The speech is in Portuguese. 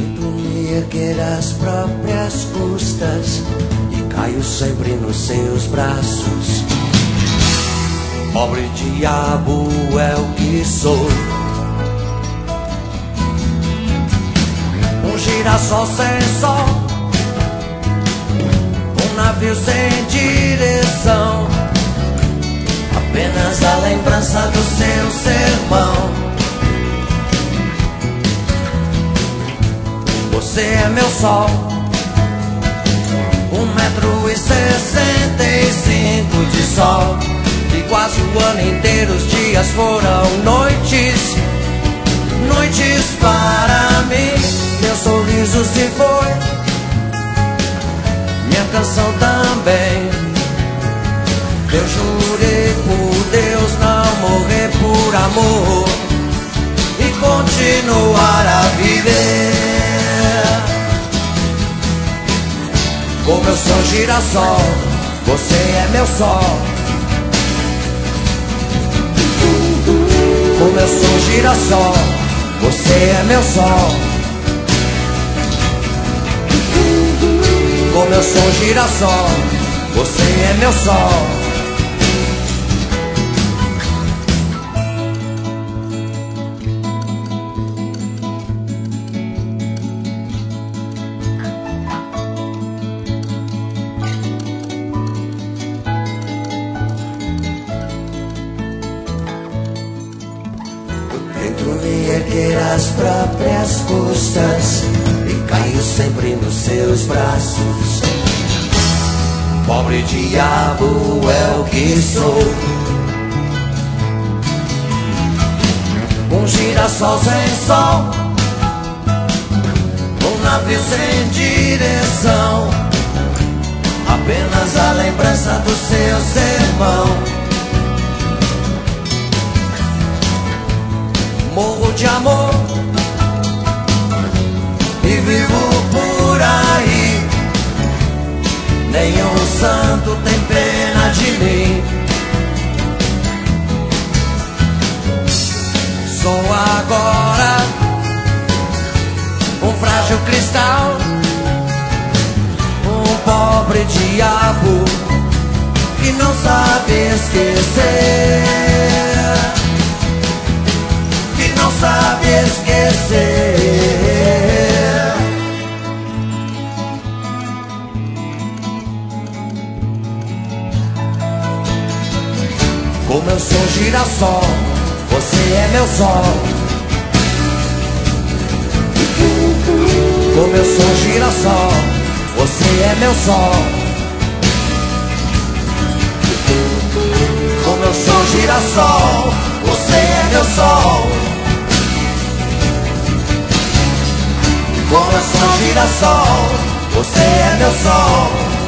Tento me erguer às próprias custas e caio sempre nos seus braços. Pobre diabo é o que sou, um girassol sem sol, um navio sem direção, apenas a lembrança do seu sermão. Você é meu sol, 1,65 m de sol, e quase o ano inteiro os dias foram noites, noites para mim. Meu sorriso se foi, minha canção também. Eu jurei por Deus não morrer por amor e continuar a viver. Como eu sou girassol, você é meu sol. Como eu sou girassol, você é meu sol. Como eu sou girassol, você é meu sol. Tento me erguer às próprias custas e caio sempre nos seus braços. Pobre diabo é o que sou, um girassol sem sol, um navio sem direção, apenas a lembrança do seu sermão. Morro de amor e vivo por aí. Nenhum santo tem pena de mim. Sou agora um frágil cristal, um pobre diabo que não sabe esquecer, não sabe esquecer. Como eu sou girassol, você é meu sol. Como eu sou girassol, você é meu sol. Como eu sou girassol, você é meu sol. Como eu sou girassol, você é meu sol.